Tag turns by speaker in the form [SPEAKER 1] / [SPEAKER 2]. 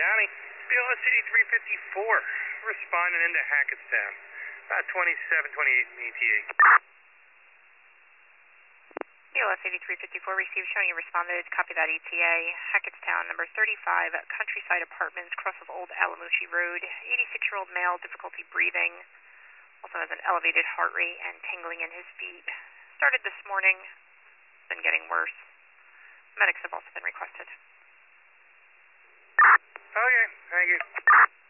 [SPEAKER 1] County. BLS 8354, responding into Hackettstown. About 2728 ETA.
[SPEAKER 2] BLS 8354 received, showing you responded. Copy that ETA. Hackettstown, number 35, Countryside Apartments, cross of Old Alamushi Road. 86-year-old male, difficulty breathing. Also has an elevated heart rate and tingling in his feet. Started this morning, been getting worse. Medics have also been requested.
[SPEAKER 1] Okay, thank you.